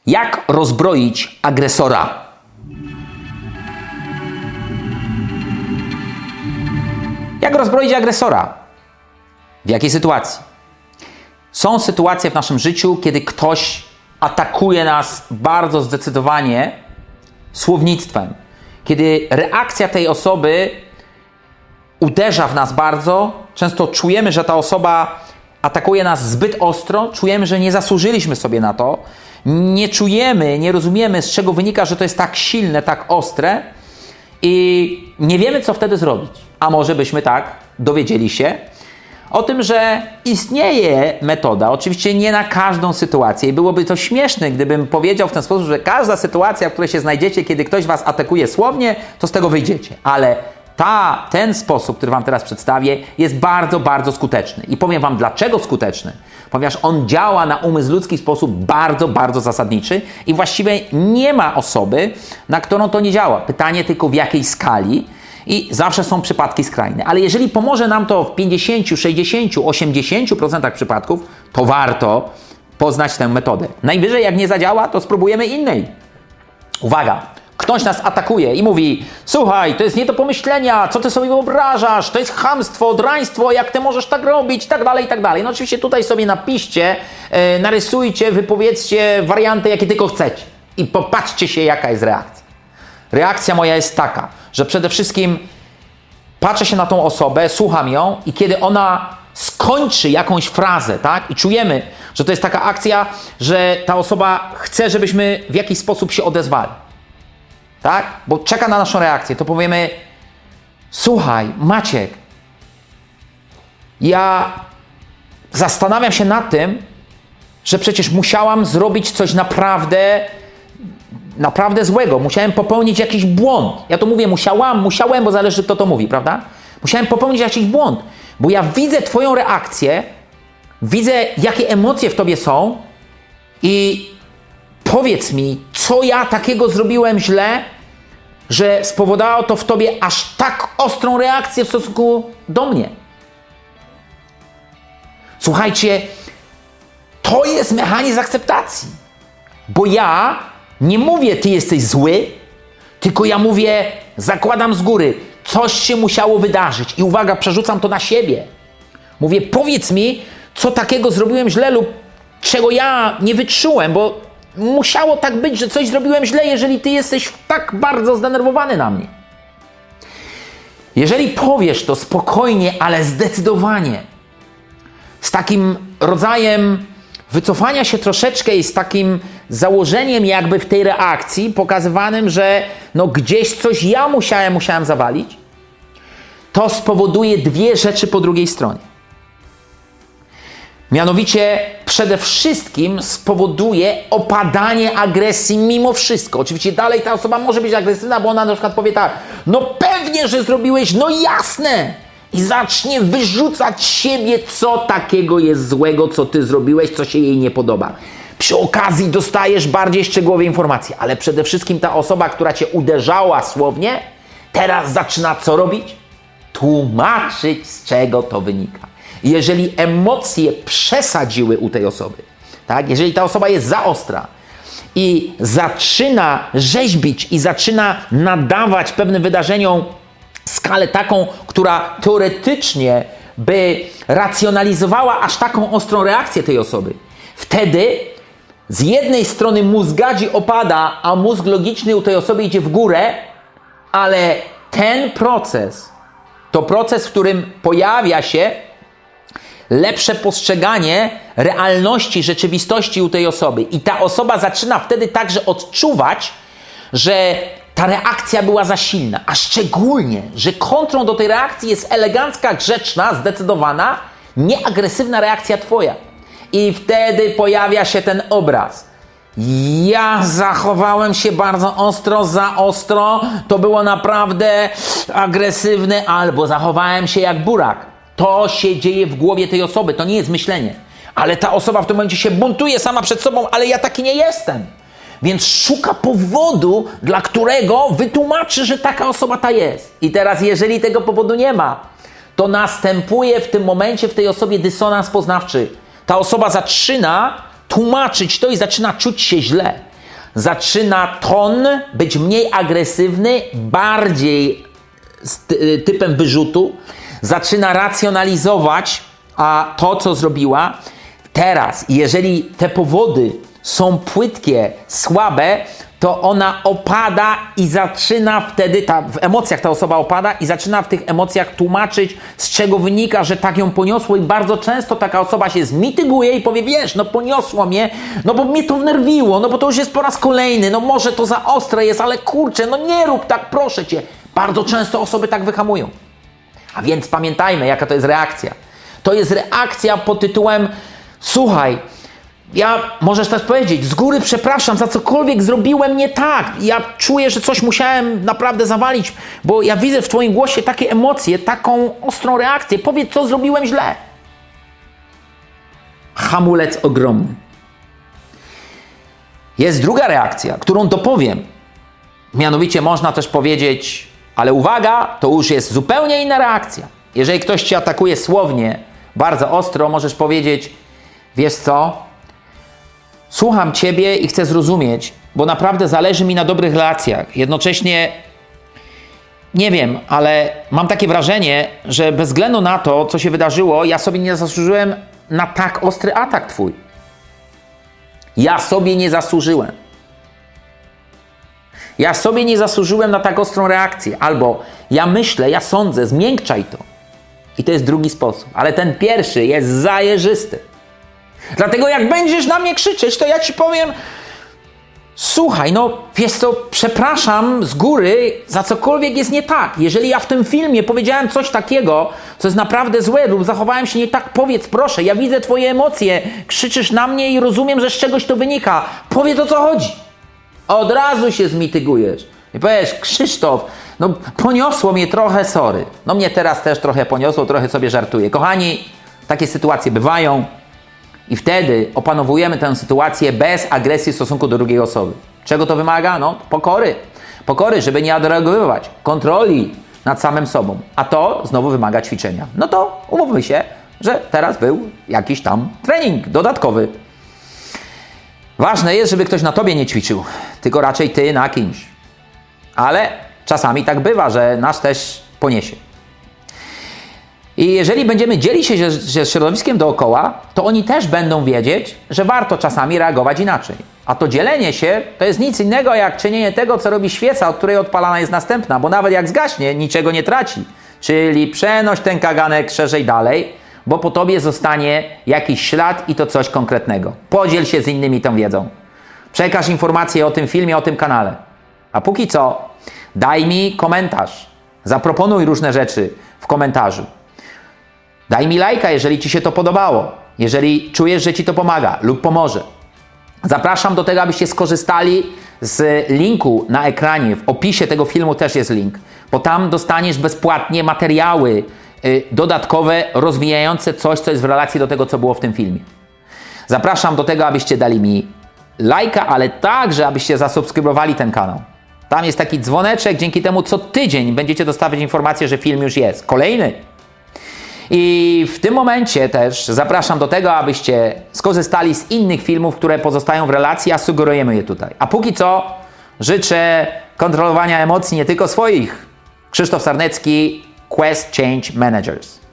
Jak rozbroić agresora? Jak rozbroić agresora? W jakiej sytuacji? Są sytuacje w naszym życiu, kiedy ktoś atakuje nas bardzo zdecydowanie słownictwem. Kiedy reakcja tej osoby uderza w nas bardzo, często czujemy, że ta osoba atakuje nas zbyt ostro, czujemy, że nie zasłużyliśmy sobie na to, nie czujemy, nie rozumiemy, z czego wynika, że to jest tak silne, tak ostre i nie wiemy, co wtedy zrobić. A może byśmy tak dowiedzieli się o tym, że istnieje metoda, oczywiście nie na każdą sytuację i byłoby to śmieszne, gdybym powiedział w ten sposób, że każda sytuacja, w której się znajdziecie, kiedy ktoś was atakuje słownie, to z tego wyjdziecie. Ale ten sposób, który wam teraz przedstawię, jest bardzo, bardzo skuteczny. I powiem wam, dlaczego skuteczny. Ponieważ on działa na umysł ludzki w sposób bardzo, bardzo zasadniczy i właściwie nie ma osoby, na którą to nie działa. Pytanie tylko w jakiej skali i zawsze są przypadki skrajne. Ale jeżeli pomoże nam to w 50, 60, 80% przypadków, to warto poznać tę metodę. Najwyżej jak nie zadziała, to spróbujemy innej. Uwaga! Ktoś nas atakuje i mówi: słuchaj, to jest nie do pomyślenia, co ty sobie wyobrażasz, to jest chamstwo, draństwo, jak ty możesz tak robić, i tak dalej, i tak dalej. No oczywiście tutaj sobie napiszcie, narysujcie, wypowiedzcie warianty, jakie tylko chcecie i popatrzcie się, jaka jest reakcja. Reakcja moja jest taka, że przede wszystkim patrzę się na tą osobę, słucham ją i kiedy ona skończy jakąś frazę, tak, i czujemy, że to jest taka akcja, że ta osoba chce, żebyśmy w jakiś sposób się odezwali. Tak? Bo czeka na naszą reakcję, to powiemy: słuchaj, Maciek, ja zastanawiam się nad tym, że przecież musiałam zrobić coś naprawdę złego. Musiałem popełnić jakiś błąd. Ja to mówię musiałem, bo zależy, kto to mówi, prawda? Musiałem popełnić jakiś błąd, bo ja widzę twoją reakcję, widzę, jakie emocje w tobie są i powiedz mi, co ja takiego zrobiłem źle, że spowodowało to w tobie aż tak ostrą reakcję w stosunku do mnie. Słuchajcie, to jest mechanizm akceptacji. Bo ja nie mówię, ty jesteś zły, tylko ja mówię, zakładam z góry, coś się musiało wydarzyć. I uwaga, przerzucam to na siebie. Mówię, powiedz mi, co takiego zrobiłem źle lub czego ja nie wyczułem, bo musiało tak być, że coś zrobiłem źle, jeżeli ty jesteś tak bardzo zdenerwowany na mnie. Jeżeli powiesz to spokojnie, ale zdecydowanie, z takim rodzajem wycofania się troszeczkę i z takim założeniem jakby w tej reakcji pokazywanym, że no gdzieś coś ja musiałem zawalić, to spowoduje dwie rzeczy po drugiej stronie. Mianowicie przede wszystkim spowoduje opadanie agresji mimo wszystko. Oczywiście dalej ta osoba może być agresywna, bo ona na przykład powie tak: no pewnie, że zrobiłeś, no jasne! I zacznie wyrzucać z siebie, co takiego jest złego, co ty zrobiłeś, co się jej nie podoba. Przy okazji dostajesz bardziej szczegółowe informacje, ale przede wszystkim ta osoba, która cię uderzała słownie, teraz zaczyna co robić? Tłumaczyć, z czego to wynika. Jeżeli emocje przesadziły u tej osoby, tak? Jeżeli ta osoba jest za ostra i zaczyna rzeźbić i zaczyna nadawać pewnym wydarzeniom skalę taką, która teoretycznie by racjonalizowała aż taką ostrą reakcję tej osoby, wtedy z jednej strony mózg gadzi opada, a mózg logiczny u tej osoby idzie w górę, ale ten proces to proces, w którym pojawia się lepsze postrzeganie realności, rzeczywistości u tej osoby. I ta osoba zaczyna wtedy także odczuwać, że ta reakcja była za silna. A szczególnie, że kontrą do tej reakcji jest elegancka, grzeczna, zdecydowana, nieagresywna reakcja twoja. I wtedy pojawia się ten obraz. Ja zachowałem się bardzo ostro, za ostro, to było naprawdę agresywne, albo zachowałem się jak burak. To się dzieje w głowie tej osoby, to nie jest myślenie. Ale ta osoba w tym momencie się buntuje sama przed sobą, ale ja taki nie jestem. Więc szuka powodu, dla którego wytłumaczy, że taka osoba ta jest. I teraz, jeżeli tego powodu nie ma, to następuje w tym momencie w tej osobie dysonans poznawczy. Ta osoba zaczyna tłumaczyć to i zaczyna czuć się źle. zaczyna ton być mniej agresywny, bardziej z typem wyrzutu, zaczyna racjonalizować to, co zrobiła. Teraz, jeżeli te powody są płytkie, słabe, to ona opada i zaczyna wtedy, w emocjach ta osoba opada i zaczyna w tych emocjach tłumaczyć, z czego wynika, że tak ją poniosło i bardzo często taka osoba się zmityguje i powie, wiesz, no poniosło mnie, no bo mnie to wnerwiło, no bo to już jest po raz kolejny, no może to za ostre jest, ale kurczę, no nie rób tak, proszę cię. Bardzo często osoby tak wyhamują. A więc pamiętajmy, jaka to jest reakcja. To jest reakcja pod tytułem, słuchaj, ja możesz też powiedzieć, z góry przepraszam za cokolwiek zrobiłem nie tak. Ja czuję, że coś musiałem naprawdę zawalić, bo ja widzę w twoim głosie takie emocje, taką ostrą reakcję. Powiedz, co zrobiłem źle. Hamulec ogromny. Jest druga reakcja, którą dopowiem. Mianowicie można też powiedzieć, ale uwaga, to już jest zupełnie inna reakcja. Jeżeli ktoś cię atakuje słownie, bardzo ostro, możesz powiedzieć, wiesz co, słucham ciebie i chcę zrozumieć, bo naprawdę zależy mi na dobrych relacjach. Jednocześnie, nie wiem, ale mam takie wrażenie, że bez względu na to, co się wydarzyło, ja sobie nie zasłużyłem na tak ostry atak twój. Ja sobie nie zasłużyłem. Ja sobie nie zasłużyłem na tak ostrą reakcję. Albo ja myślę, ja sądzę, zmiękczaj to. I to jest drugi sposób. Ale ten pierwszy jest zajeżysty. Dlatego jak będziesz na mnie krzyczeć, to ja ci powiem, słuchaj, no wiesz co, przepraszam z góry za cokolwiek jest nie tak. Jeżeli ja w tym filmie powiedziałem coś takiego, co jest naprawdę złe lub zachowałem się nie tak, powiedz proszę, ja widzę twoje emocje, krzyczysz na mnie i rozumiem, że z czegoś to wynika. Powiedz, o co chodzi. Od razu się zmitygujesz. I powiesz, Krzysztof, no poniosło mnie trochę, sorry. No mnie teraz też trochę poniosło, trochę sobie żartuję. Kochani, takie sytuacje bywają. I wtedy opanowujemy tę sytuację bez agresji w stosunku do drugiej osoby. Czego to wymaga? No, pokory. Pokory, żeby nie odreagowywać. Kontroli nad samym sobą. A to znowu wymaga ćwiczenia. No to umówmy się, że teraz był jakiś tam trening dodatkowy. Ważne jest, żeby ktoś na tobie nie ćwiczył, tylko raczej ty na kimś. Ale czasami tak bywa, że nasz też poniesie. I jeżeli będziemy dzielić się ze środowiskiem dookoła, to oni też będą wiedzieć, że warto czasami reagować inaczej. A to dzielenie się to jest nic innego jak czynienie tego, co robi świeca, od której odpalana jest następna, bo nawet jak zgaśnie, niczego nie traci. Czyli przenoś ten kaganek szerzej dalej, bo po tobie zostanie jakiś ślad i to coś konkretnego. Podziel się z innymi tą wiedzą. Przekaż informacje o tym filmie, o tym kanale. A póki co, daj mi komentarz. Zaproponuj różne rzeczy w komentarzu. Daj mi lajka, jeżeli ci się to podobało. Jeżeli czujesz, że ci to pomaga lub pomoże. Zapraszam do tego, abyście skorzystali z linku na ekranie. W opisie tego filmu też jest link, bo tam dostaniesz bezpłatnie materiały dodatkowe, rozwijające coś, co jest w relacji do tego, co było w tym filmie. Zapraszam do tego, abyście dali mi lajka, ale także, abyście zasubskrybowali ten kanał. Tam jest taki dzwoneczek, dzięki temu co tydzień będziecie dostawać informację, że film już jest. Kolejny. I w tym momencie też zapraszam do tego, abyście skorzystali z innych filmów, które pozostają w relacji, a sugerujemy je tutaj. A póki co życzę kontrolowania emocji nie tylko swoich. Krzysztof Sarnecki, Quest Change Managers.